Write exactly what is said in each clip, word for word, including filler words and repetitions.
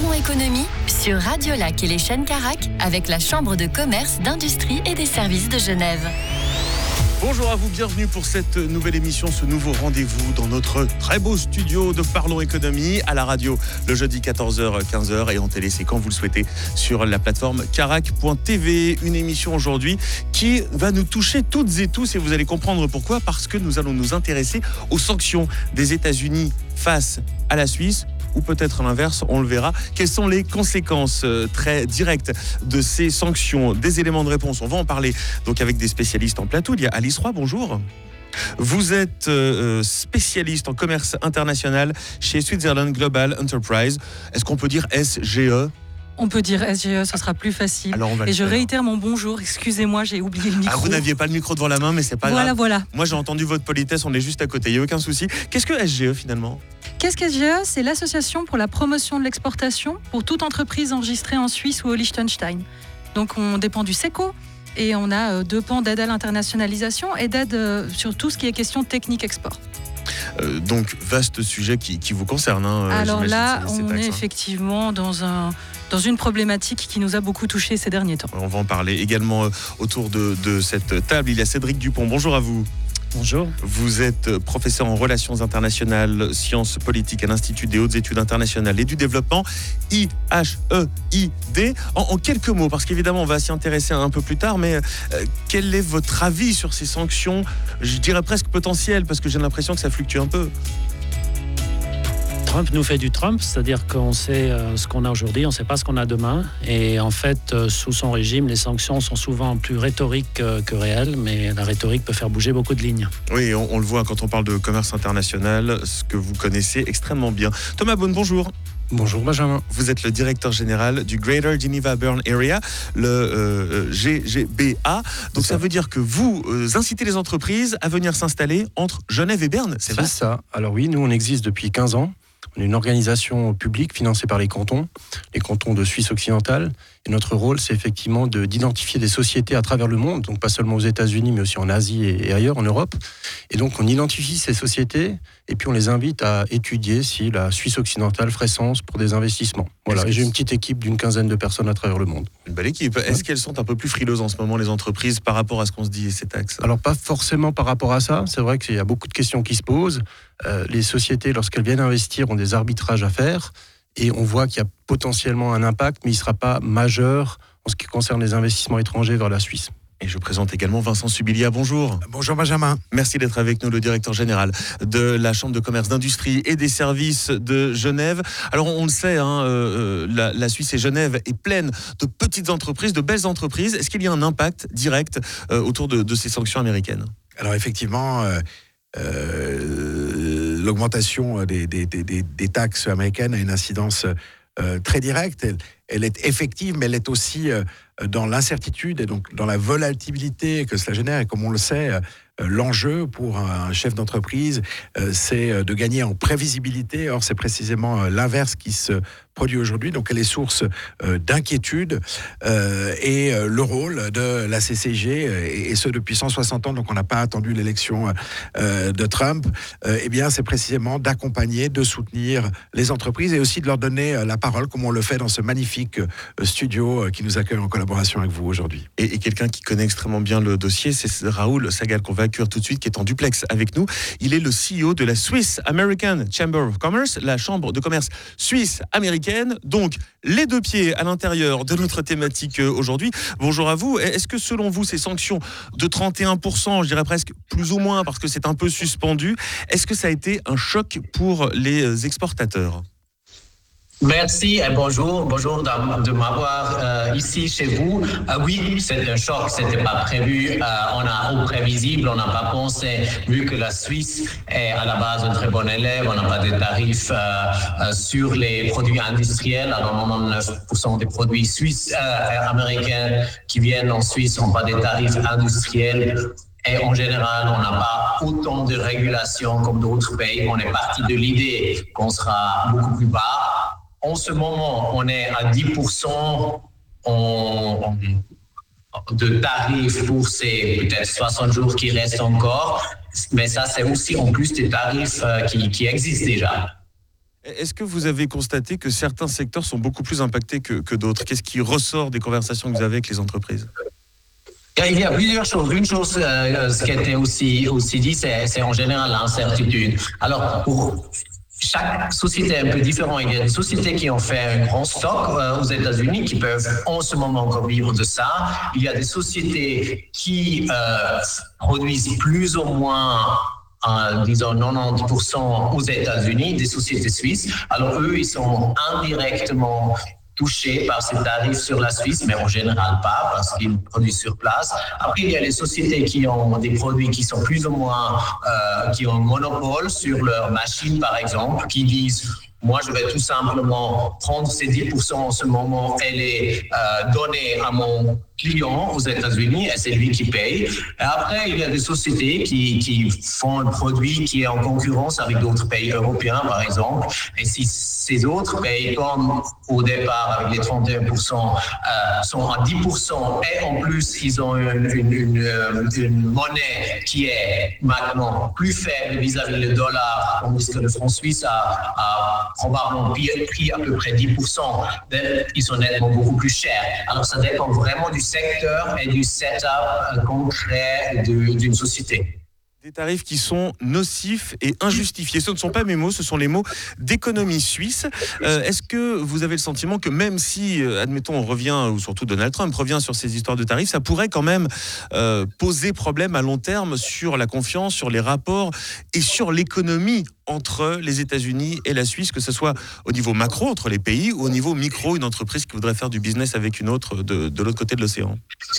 Parlons économie sur Radio Lac et les chaînes Carac avec la Chambre de commerce, d'industrie et des services de Genève. Bonjour à vous, bienvenue pour cette nouvelle émission, ce nouveau rendez-vous dans notre très beau studio de Parlons Économie, à la radio le jeudi quatorze heures quinze heures et en télé, c'est quand vous le souhaitez, sur la plateforme carac point t v. Une émission aujourd'hui qui va nous toucher toutes et tous et vous allez comprendre pourquoi, parce que nous allons nous intéresser aux sanctions des États-Unis face à la Suisse. Ou peut-être l'inverse, on le verra. Quelles sont les conséquences euh, très directes de ces sanctions? Des éléments de réponse, on va en parler donc avec des spécialistes en plateau. Il y a Alice Roy, bonjour. Vous êtes euh, spécialiste en commerce international chez Switzerland Global Enterprise. Est-ce qu'on peut dire S G E? On peut dire S G E, ce sera plus facile. Alors on va Et je faire. réitère mon bonjour. Excusez-moi, j'ai oublié le micro. Ah, vous n'aviez pas le micro devant la main, mais c'est pas voilà, grave. Voilà, voilà. Moi, j'ai entendu votre politesse, on est juste à côté, il n'y a aucun souci. Qu'est-ce que S G E finalement? Qu'est-ce que S G E? C'est l'Association pour la promotion de l'exportation pour toute entreprise enregistrée en Suisse ou au Liechtenstein. Donc on dépend du SECO et on a deux pans d'aide à l'internationalisation et d'aide sur tout ce qui est question technique export. Euh, donc, vaste sujet qui, qui vous concerne. Hein, Alors là, ces, ces on taxes, est hein. effectivement dans, un, dans une problématique qui nous a beaucoup touchés ces derniers temps. On va en parler également euh, autour de, de cette table. Il y a Cédric Dupont. Bonjour à vous. Bonjour. Vous êtes professeur en relations internationales, sciences politiques à l'Institut des hautes études internationales et du développement, I H E I D. En, en quelques mots, parce qu'évidemment on va s'y intéresser un peu plus tard, mais euh, quel est votre avis sur ces sanctions, je dirais presque potentielles, parce que j'ai l'impression que ça fluctue un peu? Trump nous fait du Trump, c'est-à-dire qu'on sait ce qu'on a aujourd'hui, on ne sait pas ce qu'on a demain. Et en fait, sous son régime, les sanctions sont souvent plus rhétoriques que réelles, mais la rhétorique peut faire bouger beaucoup de lignes. Oui, on, on le voit quand on parle de commerce international, ce que vous connaissez extrêmement bien. Thomas Beaune, bonjour. Bonjour Benjamin. Vous êtes le directeur général du Greater Geneva Bern Area, le euh, G G B A. Donc ça. ça veut dire que vous euh, incitez les entreprises à venir s'installer entre Genève et Berne, c'est C'est vaste. ça. Alors oui, nous on existe depuis quinze ans. On est une organisation publique financée par les cantons, les cantons de Suisse occidentale. Et notre rôle, c'est effectivement de, d'identifier des sociétés à travers le monde, donc pas seulement aux États-Unis, mais aussi en Asie et, et ailleurs, en Europe. Et donc, on identifie ces sociétés et puis on les invite à étudier si la Suisse occidentale ferait sens pour des investissements. Voilà. Et j'ai une petite équipe d'une quinzaine de personnes à travers le monde. Une belle équipe. Est-ce ouais. qu'elles sont un peu plus frileuses en ce moment, les entreprises, par rapport à ce qu'on se dit, ces taxes? Alors, pas forcément par rapport à ça. C'est vrai qu'il y a beaucoup de questions qui se posent. Euh, les sociétés, lorsqu'elles viennent investir, ont des arbitrages à faire. Et on voit qu'il y a potentiellement un impact, mais il ne sera pas majeur en ce qui concerne les investissements étrangers vers la Suisse. Et je présente également Vincent Subilia. Bonjour. Bonjour Benjamin. Merci d'être avec nous, le directeur général de la Chambre de commerce, d'industrie et des services de Genève. Alors on le sait, hein, euh, la, la Suisse et Genève est pleine de petites entreprises, de belles entreprises. Est-ce qu'il y a un impact direct euh, autour de, de ces sanctions américaines? Alors effectivement... Euh... Euh, l'augmentation des, des, des, des taxes américaines a une incidence euh, très directe. Elle, elle est effective, mais elle est aussi euh, dans l'incertitude et donc dans la volatilité que cela génère. Et comme on le sait, euh, l'enjeu pour un chef d'entreprise, euh, c'est de gagner en prévisibilité. Or, c'est précisément l'inverse qui se produit aujourd'hui. Donc, elle est source euh, d'inquiétude. Euh, et euh, le rôle de la C C G, et, et ce depuis cent soixante ans, donc on n'a pas attendu l'élection euh, de Trump, euh, eh bien, c'est précisément d'accompagner, de soutenir les entreprises et aussi de leur donner euh, la parole, comme on le fait dans ce magnifique euh, studio euh, qui nous accueille en collaboration avec vous aujourd'hui. Et, et quelqu'un qui connaît extrêmement bien le dossier, c'est Raoul Sagal, qu'on va accueillir tout de suite, qui est en duplex avec nous. Il est le C E O de la Swiss American Chamber of Commerce, la chambre de commerce suisse américaine. Donc, les deux pieds à l'intérieur de notre thématique aujourd'hui. Bonjour à vous. Est-ce que selon vous, ces sanctions de trente et un pour cent, je dirais presque plus ou moins parce que c'est un peu suspendu, est-ce que ça a été un choc pour les exportateurs ? Merci et bonjour, bonjour de, de m'avoir euh, ici chez vous. Euh, oui, c'est un choc, c'était pas prévu, euh, on a au prévisible, on n'a pas pensé, vu que la Suisse est à la base un très bon élève, on n'a pas de tarifs euh, euh, sur les produits industriels, alors quatre-vingt-dix-neuf pour cent des produits suisses, euh, américains qui viennent en Suisse n'ont pas des tarifs industriels. Et en général, on n'a pas autant de régulation comme d'autres pays. On est parti de l'idée qu'on sera beaucoup plus bas. En ce moment, on est à dix pour cent en, de tarifs pour ces peut-être soixante jours qui restent encore. Mais ça, c'est aussi en plus des tarifs qui, qui existent déjà. Est-ce que vous avez constaté que certains secteurs sont beaucoup plus impactés que, que d'autres? Qu'est-ce qui ressort des conversations que vous avez avec les entreprises? Il y a plusieurs choses. Une chose, euh, ce qui a été aussi, aussi dit, c'est, c'est en général l'incertitude. Alors, pour chaque société est un peu différente. Il y a des sociétés qui ont fait un grand stock euh, aux États-Unis, qui peuvent en ce moment encore vivre de ça. Il y a des sociétés qui euh, produisent plus ou moins en disons quatre-vingt-dix pour cent aux États-Unis, des sociétés suisses. Alors eux, ils sont indirectement touchés par ces tarifs sur la Suisse, mais en général pas, parce qu'ils produisent sur place. Après, il y a les sociétés qui ont des produits qui sont plus ou moins, euh, qui ont un monopole sur leurs machines, par exemple, qui disent: moi, je vais tout simplement prendre ces dix pour cent en ce moment et les euh, donner à mon client aux États-Unis, et c'est lui qui paye. Et après, il y a des sociétés qui, qui font un produit qui est en concurrence avec d'autres pays européens, par exemple. Et si ces autres pays, comme au départ avec les trente et un pour cent, euh, sont à dix pour cent, et en plus, ils ont une, une, une, une monnaie qui est maintenant plus faible vis-à-vis du dollar, tandis que le franc suisse a, a probablement pris à peu près dix pour cent, ils sont nettement beaucoup plus chers. Alors, ça dépend vraiment du secteur et du setup concret de, d'une société. Des tarifs qui sont nocifs et injustifiés. Ce ne sont pas mes mots, ce sont les mots d'économie suisse. Euh, est-ce que vous avez le sentiment que même si, euh, admettons, on revient, ou surtout Donald Trump revient sur ces histoires de tarifs, ça pourrait quand même euh, poser problème à long terme sur la confiance, sur les rapports et sur l'économie entre les États-Unis et la Suisse, que ce soit au niveau macro entre les pays ou au niveau micro, une entreprise qui voudrait faire du business avec une autre de, de l'autre côté de l'océan?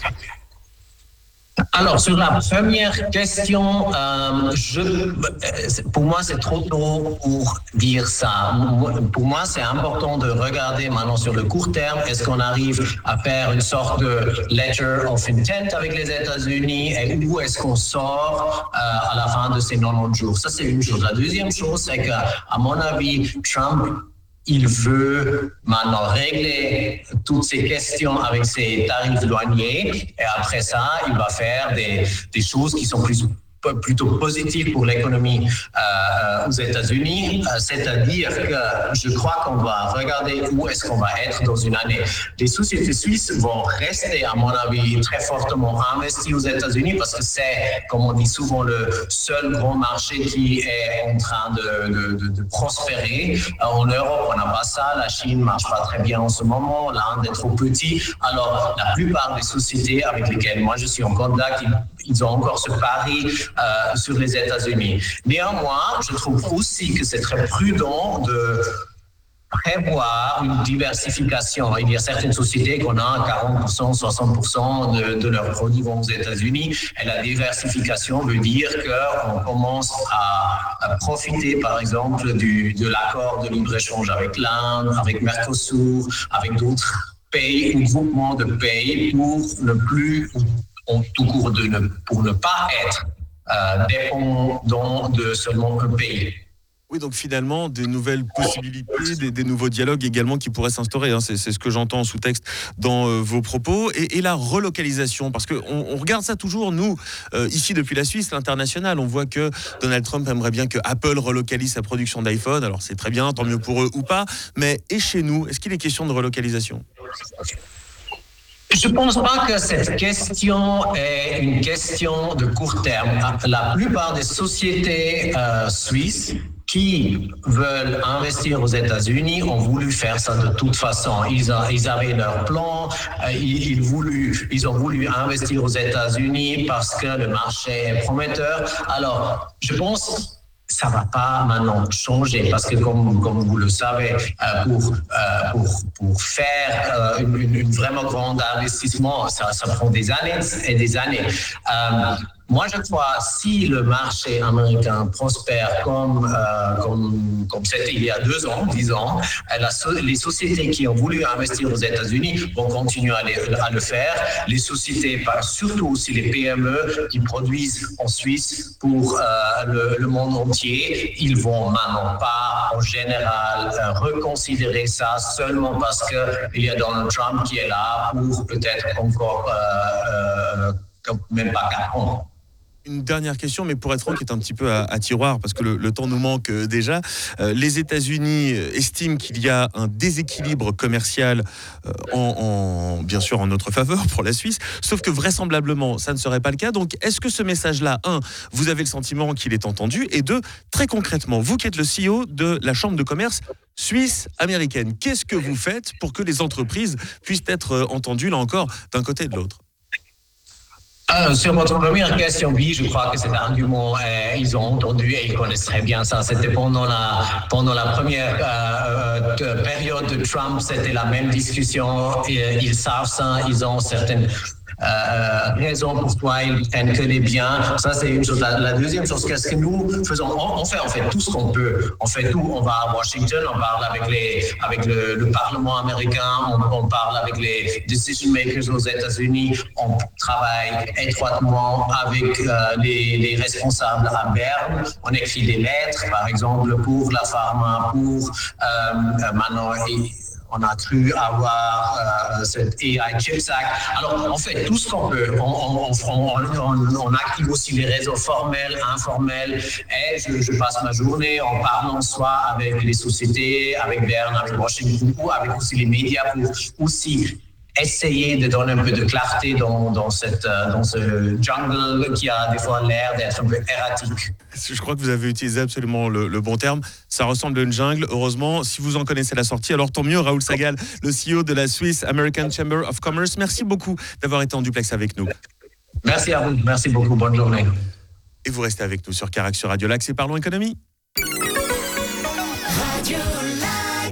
Alors, sur la première question, euh, je, pour moi, c'est trop tôt pour dire ça. Pour moi, c'est important de regarder maintenant sur le court terme. Est-ce qu'on arrive à faire une sorte de letter of intent avec les États-Unis et où est-ce qu'on sort euh, à la fin de ces quatre-vingt-dix jours? Ça, c'est une chose. La deuxième chose, c'est qu'à mon avis, Trump, il veut maintenant régler toutes ces questions avec ses tarifs douaniers, et après ça, il va faire des, des choses qui sont plus, plutôt positives pour l'économie euh, aux États-Unis, euh, c'est-à-dire que je crois qu'on va regarder où est-ce qu'on va être dans une année. Les sociétés suisses vont rester, à mon avis, très fortement investies aux États-Unis parce que c'est, comme on dit souvent, le seul grand marché qui est en train de, de, de, de prospérer. En Europe, on n'a pas ça. La Chine ne marche pas très bien en ce moment. L'Inde est trop petit. Alors, la plupart des sociétés avec lesquelles moi je suis en contact, ils, ils ont encore ce pari euh, sur les États-Unis. Néanmoins, je trouve aussi que c'est très prudent de prévoir une diversification. Il y a certaines sociétés qu'on a quarante pour cent, soixante pour cent de, de leurs produits vont aux États-Unis. Et la diversification veut dire qu'on commence à, à profiter, par exemple, du, de l'accord de libre-échange avec l'Inde, avec Mercosur, avec d'autres pays ou groupements de pays pour ne plus, en tout court, de ne, pour ne pas être euh, dépendant de seulement un pays. Oui, donc finalement, des nouvelles possibilités, des, des nouveaux dialogues également qui pourraient s'instaurer. Hein. C'est, c'est ce que j'entends en sous-texte dans euh, vos propos. Et, et la relocalisation, parce qu'on on regarde ça toujours, nous, euh, ici depuis la Suisse, l'international. On voit que Donald Trump aimerait bien que Apple relocalise sa production d'iPhone. Alors c'est très bien, tant mieux pour eux ou pas. Mais et chez nous, est-ce qu'il est question de relocalisation ? Je ne pense pas que cette question est une question de court terme. La plupart des sociétés euh, suisses qui veulent investir aux États-Unis ont voulu faire ça de toute façon. Ils, a, ils avaient leur plan, euh, ils, ils, voulu, ils ont voulu investir aux États-Unis parce que le marché est prometteur. Alors, je pense... ça ne va pas maintenant changer parce que, comme, comme vous le savez, euh, pour, euh, pour, pour faire euh, une, une vraiment grand investissement, ça, ça prend des années et des années. Euh, Moi, je crois si le marché américain prospère comme, euh, comme, comme c'était il y a deux ans, dix ans, la, les sociétés qui ont voulu investir aux États-Unis vont continuer à, les, à le faire. Les sociétés, surtout aussi les P M E qui produisent en Suisse pour euh, le, le monde entier, ils vont maintenant pas, en général, euh, reconsidérer ça seulement parce qu'il y a Donald Trump qui est là pour peut-être encore euh, euh, même pas quatre ans. Une dernière question, mais pour être franc, qui est un petit peu à, à tiroir, parce que le, le temps nous manque euh, déjà. Euh, les États-Unis estiment qu'il y a un déséquilibre commercial, euh, en, en, bien sûr en notre faveur pour la Suisse, sauf que vraisemblablement, ça ne serait pas le cas. Donc, est-ce que ce message-là, un, vous avez le sentiment qu'il est entendu, et deux, très concrètement, vous qui êtes le C E O de la Chambre de commerce suisse-américaine, qu'est-ce que vous faites pour que les entreprises puissent être entendues, là encore, d'un côté et de l'autre ? Euh, sur votre première question, oui, je crois que cet argument, euh, ils ont entendu et ils connaissent très bien ça. C'était pendant la, pendant la première euh, euh, période de Trump, c'était la même discussion. Et, ils savent ça, ils ont certaines euh, raisons pourquoi ils prennent que les biens. Ça, c'est une chose. La, la deuxième chose, qu'est-ce que nous faisons? on, on fait en fait tout ce qu'on peut. On fait tout. On va à Washington, on parle avec, les, avec le, le Parlement américain, on, on parle avec les decision makers aux États-Unis, on travaille étroitement avec euh, les, les responsables à Berne. On écrit des lettres, par exemple, pour la pharma, pour euh, maintenant... Et, on a cru avoir euh, cette A I Chips Act. Alors, on fait tout ce qu'on peut. On, on, on, on, on active aussi les réseaux formels, informels. Et je, je passe ma journée en parlant soit avec les sociétés, avec Berne, avec Washington, ou avec aussi les médias pour aussi essayer de donner un peu de clarté dans, dans, cette, dans ce jungle qui a des fois l'air d'être un peu erratique. Je crois que vous avez utilisé absolument le, le bon terme. Ça ressemble à une jungle. Heureusement, si vous en connaissez la sortie, alors tant mieux. Raoul Sagal, le C E O de la Swiss American Chamber of Commerce. Merci beaucoup d'avoir été en duplex avec nous. Merci à vous. Merci beaucoup. Bonne journée. Et vous restez avec nous sur Carac sur Radio Lac. C'est Parlons Économie.